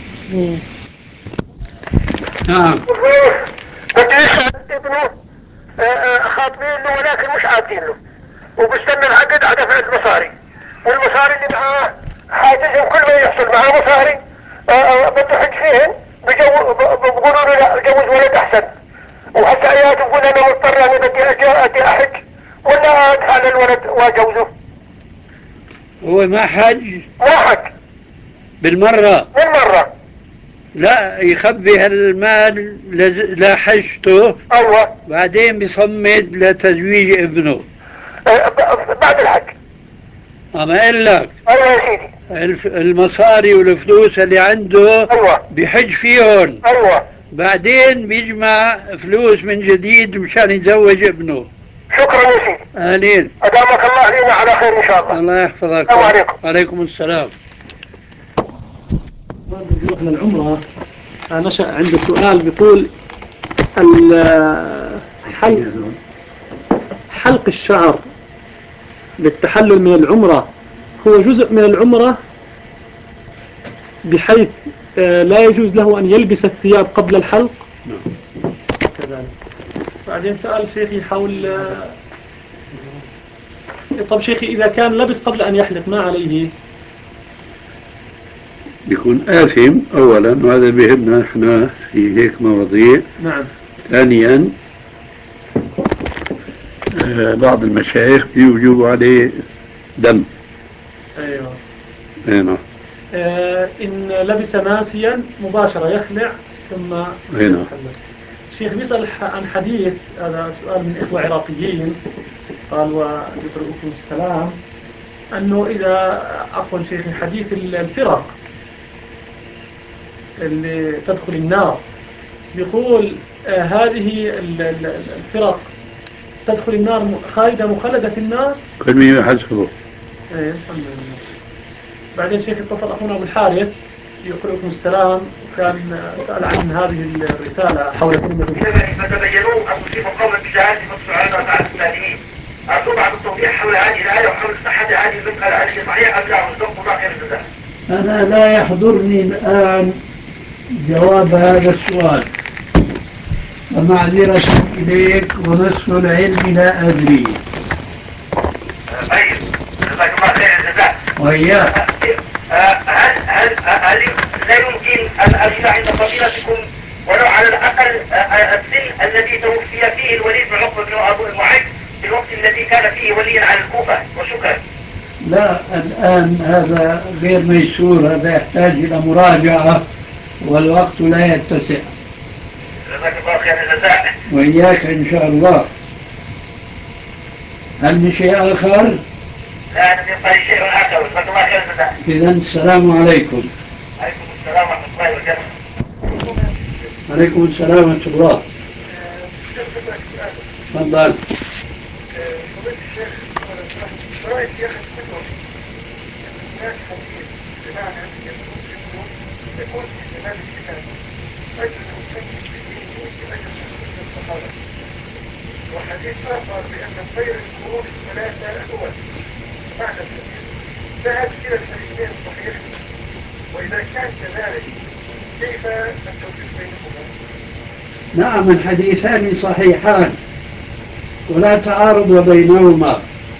نعم. بدي يسأل ابنه خاطبين له ولكن مش عاطين له وبستنى العقد على دفع المصاري والمصاري اللي معاه حاجزهم كل ما يحصل معاه مصاري بده يحج فيهن بيقولوا له لا جوز ولد احسن وحتى ايات بقول انا مضطر انا بدي اجي احج ولا ادفع للولد واجوزه. هو ما حج؟ ما حج بالمرة؟ بالمرة. لا يخبي هالمال لا حجته. ايوه. بعدين بيصمد لتزويج ابنه. أه بعد الحج. أما قال لك. ايوه يا سيدي. المصاري والفلوس اللي عنده. ايوه. بيحج فيهم. ايوه. بعدين بيجمع فلوس من جديد مشان يزوج ابنه. شكرا يا سيدي. آمين. أدامك الله علينا على خير إن شاء الله. الله يحفظك. السلام عليكم. وعليكم السلام. بيروح للعمرة نشأ عنده سؤال بيقول حلق حلق الشعر للتحلل من العمرة هو جزء من العمرة بحيث لا يجوز له أن يلبس الثياب قبل الحلق. كذلك. بعدين سأل شيخي حول طب شيخي إذا كان لبس قبل أن يحلق ما عليه؟ بيكون آثم أولا، وهذا بيهمنا إحنا في هيك مواضيع. نعم. ثانيا آه بعض المشايخ بيوجبوا عليه دم. أيوه. هنا. آه إن لبس ناسيا مباشرة يخلع ثم هنا. الشيخ بيسأل عن حديث، هذا سؤال من إخوة عراقيين قال ويقرؤكم السلام، أنه إذا عفوا شيخي حديث الفرق اللي تدخل النار يقول آه هذه الفرق تدخل النار خالدة مخلدة في النار. كل مين يحسبه. ايه الحمد لله. بعدين شيخ اتصل أخونا أبو الحارث يقرؤكم السلام وكان سأل عن هذه الرسالة حول كلمة فتبينوا أن تصيبوا قوما بجهالة فتصبحوا على بعض الثانيين. أرجو بعض التوضيح حول هذه الآية وحول صحة هذه المسألة هل هي صحيحة أم لا والزوج باقي الجزاء. أنا لا يحضرني الآن جواب هذا السؤال ومعذرة إليك ونصف العلم لا أدري. طيب جزاك الله خير الجزاء. وإياك. هل هل هل لا يمكن أن أجد عند فضيلتكم ولو على الأقل السن الذي توفي فيه الوليد بن عقبة بن أبو معيط في الوقت الذي كان فيه وليا على الكوفة؟ وشكرا. لا الآن هذا غير ميسور، هذا يحتاج إلى مراجعة والوقت لا يتسع. جزاك الله خير الجزاء. وإياك إن شاء الله. هل من شيء آخر؟ لا أنا يبقى شيء آخر. جزاك الله خير الجزاء. إذا السلام عليكم. عليكم السلام ورحمة الله وبركاته. عليكم السلام ورحمة الله. تفضل. فضيلة الشيخ رأيت يا أخي الكتب هناك حديث بمعنى يقول إنه يكون في زمان الفتن أجل الإنسان في دينه بأجل من الصحابة، وحديث آخر بأن خير القرون الثلاثة الأول معنى الحديث. فهل كلا الحديثين صحيح؟ وإذا كان كذلك كيف التوفيق بينهما؟ نعم الحديثان صحيحان ولا تعارض بينهما،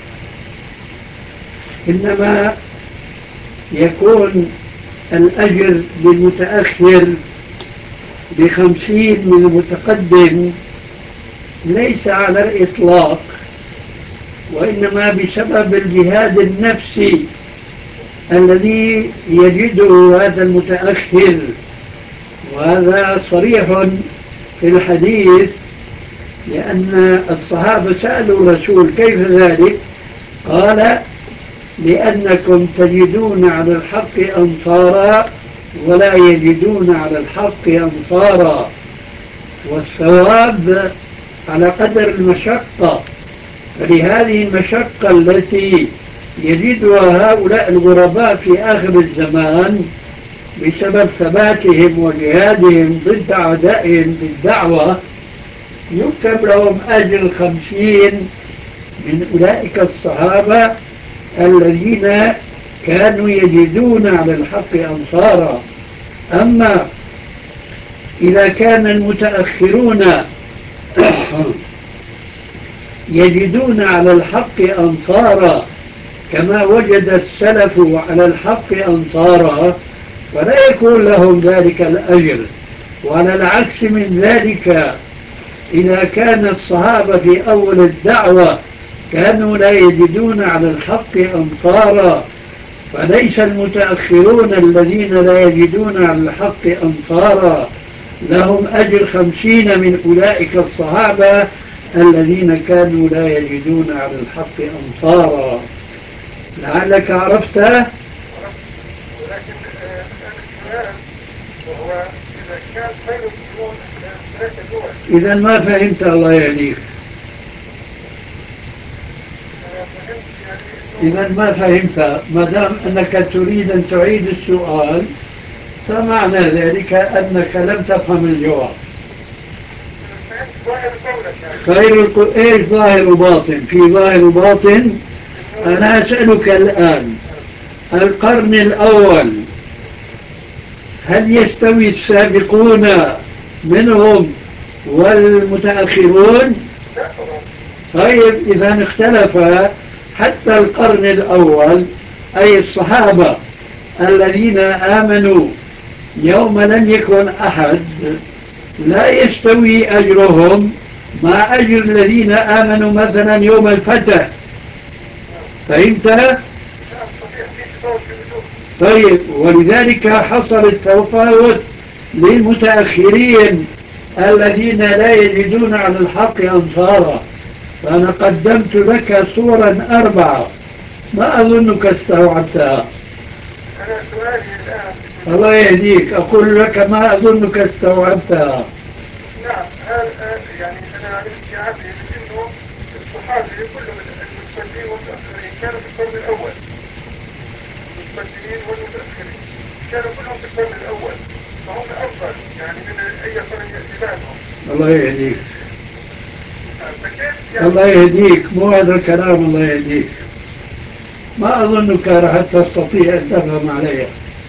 إنما يكون الأجر للمتأخر بخمسين من المتقدم ليس على الإطلاق، وإنما بسبب الجهاد النفسي الذي يجده هذا المتأخر، وهذا صريح في الحديث، لأن الصحابة سألوا الرسول كيف ذلك؟ قال لأنكم تجدون على الحق أنصارا ولا يجدون على الحق أنصارا، والثواب على قدر المشقة. فلهذه المشقة التي يجدها هؤلاء الغرباء في آخر الزمان بسبب ثباتهم وجهادهم ضد أعدائهم بالدعوة، يكتب لهم أجر خمسين من أولئك الصحابة الذين كانوا يجدون على الحق أنصارا. أما إذا كان المتأخرون يجدون على الحق أنصارا كما وجد السلف على الحق أنصارا فلا يكون لهم ذلك الأجر. وعلى العكس من ذلك، إذا كان الصحابة في أول الدعوة كانوا لا يجدون على الحق أنصارا، فليس المتأخرون الذين لا يجدون على الحق أنصارا لهم أجر خمسين من أولئك الصحابة الذين كانوا لا يجدون على الحق أنصارا. لعلك عرفت. ولكن السؤال وهو إذا ما فهمت الله يهديك. إذا ما فهمت، ما دام أنك تريد أن تعيد السؤال فمعنى ذلك أنك لم تفهم الجواب. خير الق... إيش ظاهر وباطن؟ في ظاهر وباطن. أنا أسألك الآن، القرن الأول هل يستوي السابقون منهم والمتأخرون؟ طيب إذا اختلف حتى القرن الأول، أي الصحابة الذين آمنوا يوم لم يكن أحد، لا يستوي أجرهم مع أجر الذين آمنوا مثلا يوم الفتح. فهمت؟ طيب، ولذلك حصل التفاوت للمتأخرين الذين لا يجدون على الحق أنصارا. فأنا قدمت لك صورا أربعة ما أظنك استوعبتها. أنا سؤالي الآن الله يهديك، أقول لك ما أظنك استوعبتها. نعم، هذا يعني أنا علمت عندي أنه الصحابة كلهم المتقدمين والمتأخرين كانوا في القرن الأول، المتقدمين والمتأخرين كانوا كلهم في القرن الأول، فهم أفضل يعني من أي قرن يأتي بعدهم. الله يهديك. يعني الله يهديك، مو هذا الكلام. الله يهديك، ما أظنك راح تستطيع أن تفهم علي.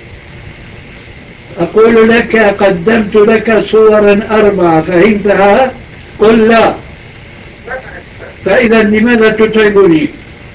أقول لك قدمت لك صورا أربعة، فهمتها؟ قل لا. فإذا لماذا تتعبني؟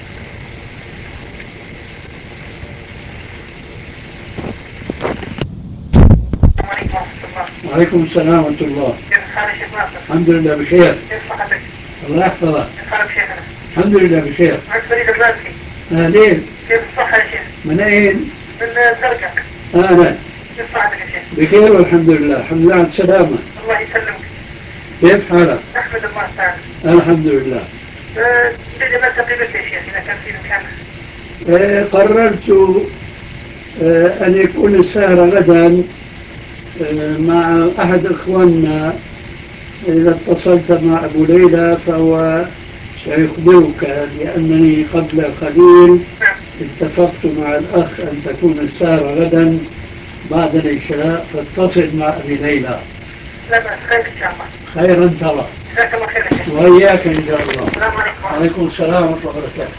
وعليكم السلام ورحمة الله. كيف حالك شيخ ناصر؟ الحمد لله بخير. كيف صحتك؟ الله يحفظك. كيف حالك شيخنا؟ الحمد لله بخير. معك فريد الراسي. أهلين. كيف الصحة يا شيخ؟ من أين؟ من الزرقاء. أهلا. كيف صحتك يا شيخ؟ بخير والحمد لله. الحمد لله على السلامة. الله يسلمك. كيف حالك؟ أحمد الله تعالى. الحمد لله. بدي ما تقيمك يا شيخ إذا كان في مكان. آه قررت آه أن يكون السهرة غدا آه مع أحد إخواننا. إذا اتصلت مع أبو ليلى فهو سيخبرك، لأنني قبل قليل اتفقت مع الأخ أن تكون السهرة غدا بعد العشاء، فاتصل مع أبي ليلى. لا بأس، خير إن شاء الله. خير إن شاء الله. جزاك الله خير يا شيخ. وإياك إن شاء الله. السلام عليكم. وعليكم السلام ورحمة الله وبركاته.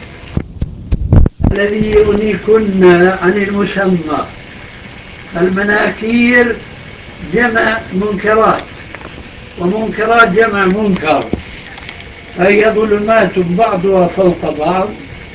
الذي يغنيكن عن المسمى. المناكير جمع منكرات، ومنكرات جمع منكر، أي ظلمات بعضها فوق بعض.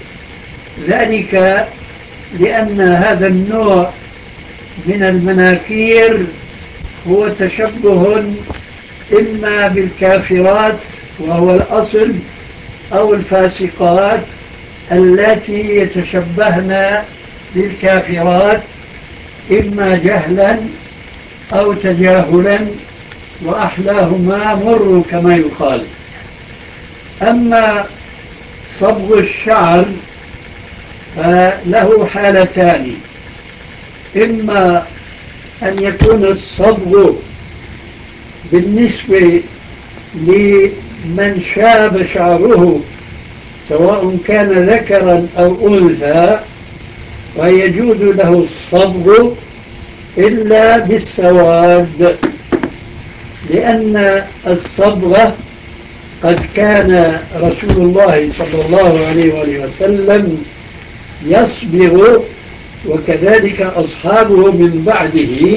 ذلك لأن هذا النوع من المناكير هو تشبه إما بالكافرات وهو الأصل، أو الفاسقات التي يتشبهن بالكافرات إما جهلا أو تجاهلا، وأحلاهما مر كما يقال. أما صبغ الشعر فله حالتان، إما أن يكون الصبغ بالنسبة لمن شاب شعره سواء كان ذكرا أو أنثى، ويجوز له الصبغ إلا بالسواد، لأن الصبغة قد كان رسول الله صلى الله عليه وآله وسلم يصبغ، وكذلك أصحابه من بعده،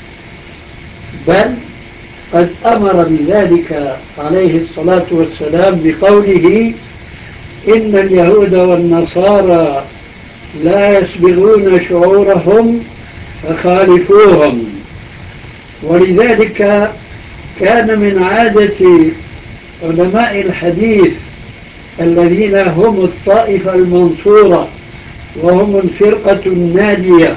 بل قد أمر بذلك عليه الصلاة والسلام بقوله: إن اليهود والنصارى لا يصبغون شعورهم فخالفوهم. ولذلك كان من عادة علماء الحديث الذين هم الطائفة المنصورة وهم الفرقة الناجية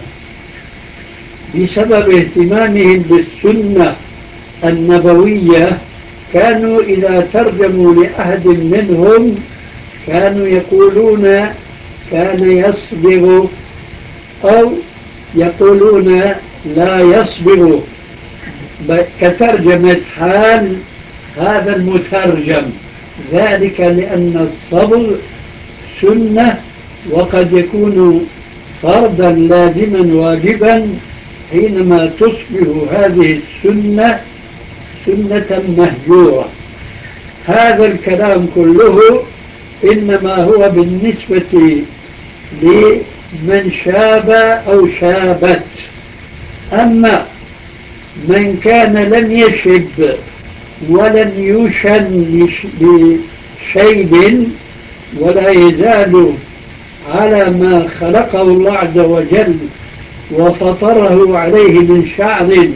بسبب اهتمامهم بالسنة النبوية، كانوا إذا ترجموا لأحد منهم كانوا يقولون كان يصبغ، أو يقولون لا يصبغ، كترجمة حال هذا المترجم، ذلك لأن الصبغ سنة وقد يكون فرضا لازما واجبا حينما تصبح هذه السنة سنة مهجورة. هذا الكلام كله إنما هو بالنسبة لمن شاب أو شابت. أما من كان لم يشب ولم يشن بشيب ولا يزال على ما خلقه الله عز وجل وفطره عليه من شعر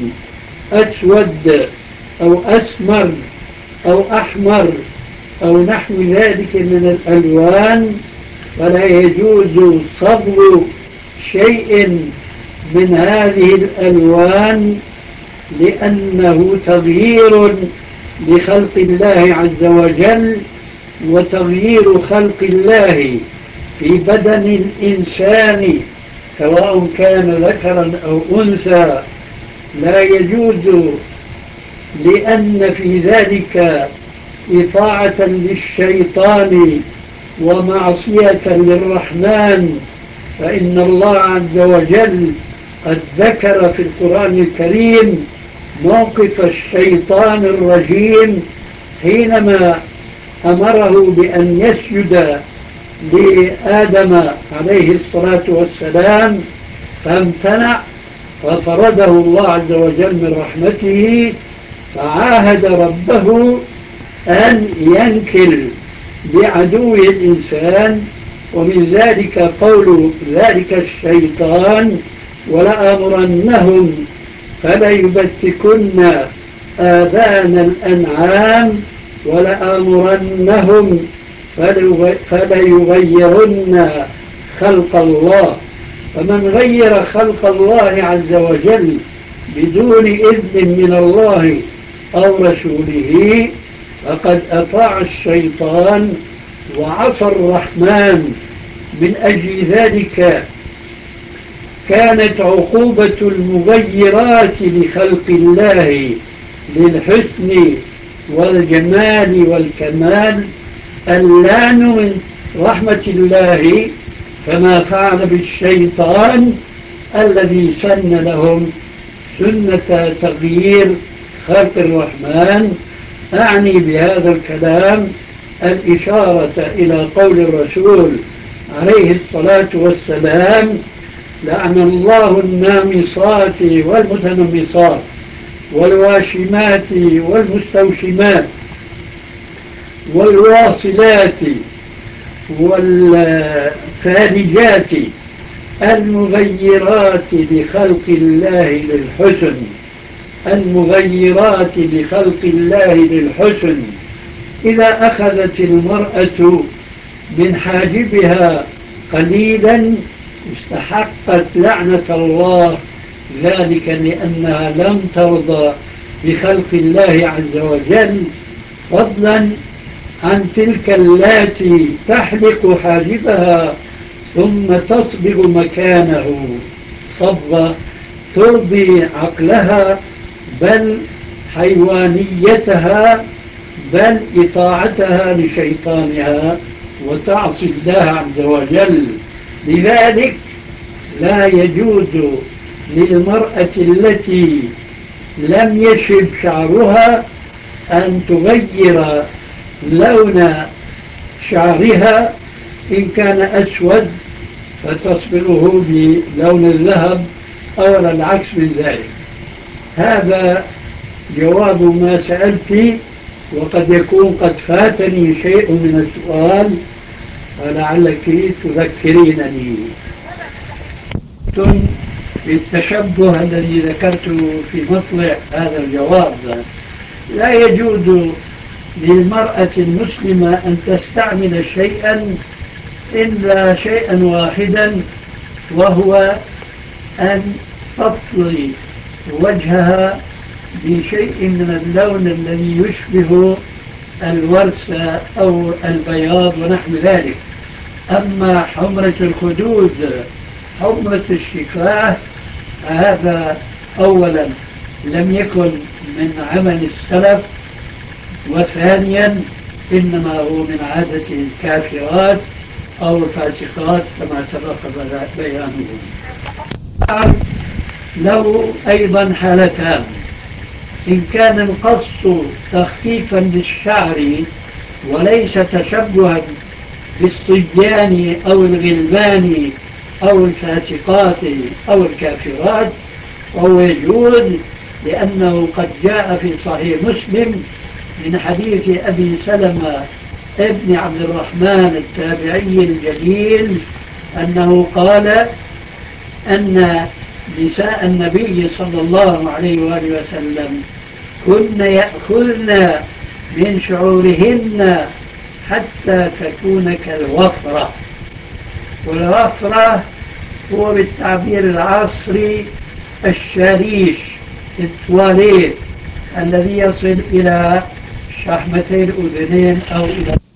أسود أو أسمر أو أحمر أو نحو ذلك من الألوان، فلا يجوز صبغ شيء من هذه الألوان لأنه تغيير لخلق الله عز وجل، وتغيير خلق الله في بدن الإنسان سواء كان ذكرا أو أنثى لا يجوز، لأن في ذلك إطاعة للشيطان ومعصية للرحمن. فإن الله عز وجل قد ذكر في القرآن الكريم موقف الشيطان الرجيم حينما أمره بأن يسجد لآدم عليه الصلاة والسلام فامتنع، فطرده الله عز وجل من رحمته، فعاهد ربه أن ينكل بعدو الإنسان. ومن ذلك قول ذلك الشيطان ولآمرنهم فليبتكن آذان الأنعام ولآمرنهم فليغيرن خلق الله. فمن غير خلق الله عز وجل بدون إذن من الله أو رسوله فقد أطاع الشيطان وعصى الرحمن. من أجل ذلك كانت عقوبة المغيرات لخلق الله للحسن والجمال والكمال اللعن من رحمة الله، كما فعل بالشيطان الذي سن لهم سنة تغيير خلق الرحمن. أعني بهذا الكلام الإشارة إلى قول الرسول عليه الصلاة والسلام: لعن الله النامصات والمتنمصات والواشمات والمستوشمات والواصلات والفالجات المغيرات لخلق الله للحسن المغيرات لخلق الله للحسن. إذا أخذت المرأة من حاجبها قليلا استحقت لعنة الله، ذلك لأنها لم ترضى بخلق الله عز وجل، فضلا عن تلك اللاتي تحلق حاجبها ثم تصبغ مكانه صبغة ترضي عقلها بل حيوانيتها بل إطاعتها لشيطانها وتعصي الله عز وجل. لذلك لا يجوز للمرأة التي لم يشب شعرها أن تغير لون شعرها، إن كان أسود فتصبغه بلون الذهب أو العكس من ذلك. هذا جواب ما سألت، وقد يكون قد فاتني شيء من السؤال فلعلك تذكرينني. بالتشبه الذي ذكرته في مطلع هذا الجواب، لا يجوز للمرأة المسلمة أن تستعمل شيئا إلا شيئا واحدا، وهو أن تطلي وجهها بشيء من اللون الذي يشبه الورس أو البياض ونحو ذلك. أما حمرة الخدود حمرة الشفاه هذا أولا لم يكن من عمل السلف، وثانيا إنما هو من عادة الكافرات أو الفاسقات كما سبق بيانه. له أيضا حالتان: إن كان القص تخفيفا للشعر وليس تشبها بالصبيان أو الغلمان أو الفاسقات أو الكافرات وهو يجوز، لأنه قد جاء في صحيح مسلم من حديث أبي سلمة ابن عبد الرحمن التابعي الجليل أنه قال أن نساء النبي صلى الله عليه وآله وسلم كن يأخذن من شعورهن حتى تكون كالوفرة، والوفرة هو بالتعبير العصري الشريش التواليت الذي يصل إلى شحمتي الأذنين أو إلى